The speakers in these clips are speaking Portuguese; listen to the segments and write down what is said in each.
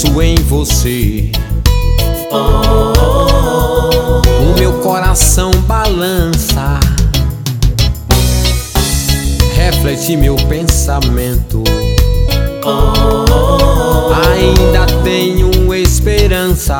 penso em você. O meu coração balança, reflete meu pensamento. Ainda tenho esperança.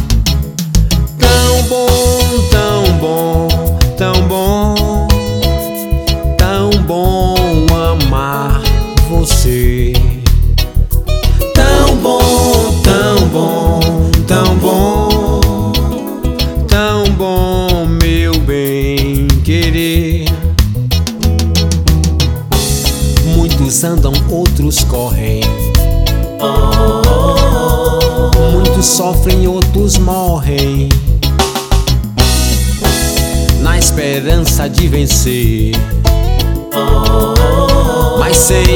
Tão bom, tão bom, tão bom, tão bom amar você. Tão bom, tão bom, tão bom, tão bom, meu bem querer. Muitos andam, outros correm. Muitos sofrem, outros morrem, na esperança de vencer. Mas sem